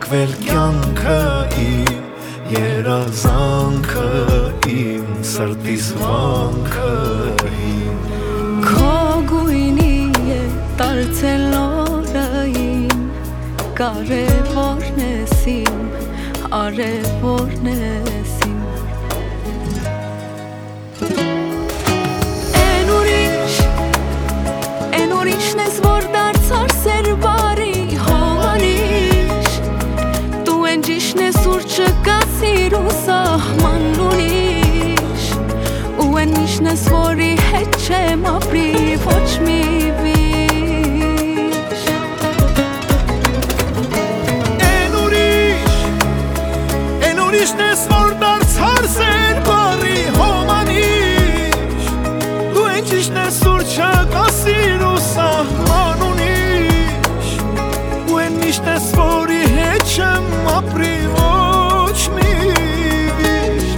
ներկվել կյանքը իմ, երազանքը իմ, սրտիս վանքը իմ։ Քո գույնի է դարձել օրը իմ, կարևորն ես իմ, արևորն ես իմ։ Են ուրիշն ես, որ դարձար սեր բարի հոմանիշ, դու են ճիշտն ես, ուր չկա սիրու սահման ուրիշ, ու են միշտն ես, որի հետ չեմ ապրի ոչ մի վիշ։ Են ուրիշն ես, որ դարձար սեր բարի հոմանիշ, դու են ճիշտն ես, ուր չկա սիրու սահման ուրիշ, ու են միշտ ես, որի հետ չեմ ապրի ոչ մի վիշտ։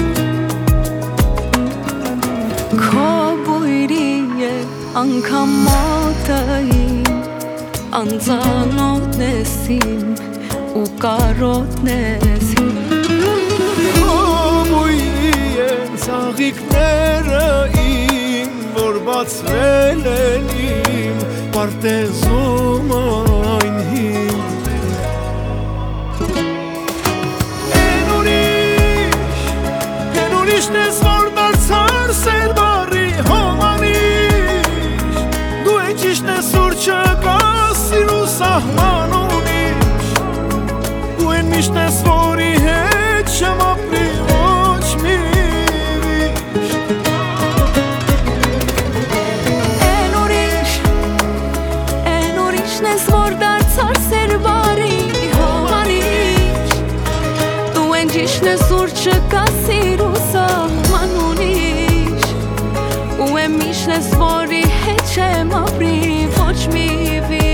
Քո բույրի է անգամ մոտը իմ, անծանոթն ես իմ, ու կարոտն ես իմ։ Քո բույրի են ծաղիկները իմ, որ բացվել են իմ պարտեզում այն հին։ Են ուրիշն ես, որ դարձար սեր բարի հոմանիշ, դու են ճիշտն ես, ուր չկա սիրու սահման ուրիշ, ու են միշտ ես, որի հետ չեմ ապրի ոչ մի վիշտ։ Են ուրիշն ես, որ դարձար սեր բարի հոմանիշ, դու են ճիշտն ես, ուր չկա սիրու սահման ուրիշ, ու են միշտ ես, որի հետ չեմ ապրի ոչ մի վիշտ։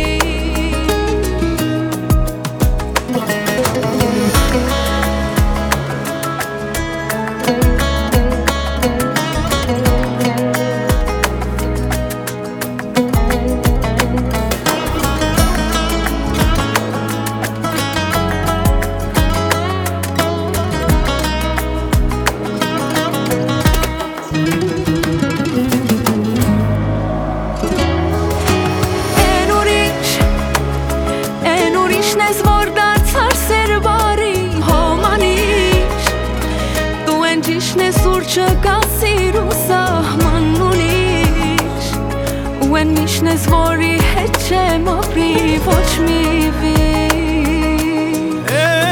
Են ուրիշն ես, որ դարձար սեր բարի հոմանիշ, դու են ճիշտն ես, ուր չկա սիրու սահման ուրիշ, ու են միշտն ես, որի հետ չեմ ապրի ոչ մի վիշտ։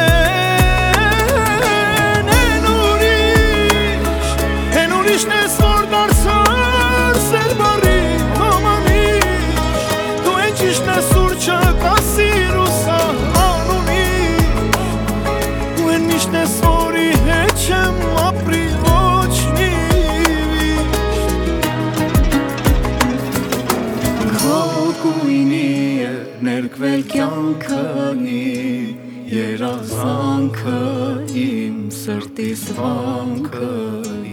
Են ուրիշն ես, որ դարձար սեր բարի հոմանիշ, դու են ճիշտն ես, ուր չկա սիրու սահման ուրիշ, ու են միշտ ես, որի հետ չեմ ապրի ոչ մի վիշտ։ Քո գույնի է ներկվել կյանքը իմ, երազանքը իմ, սրտիս վանքը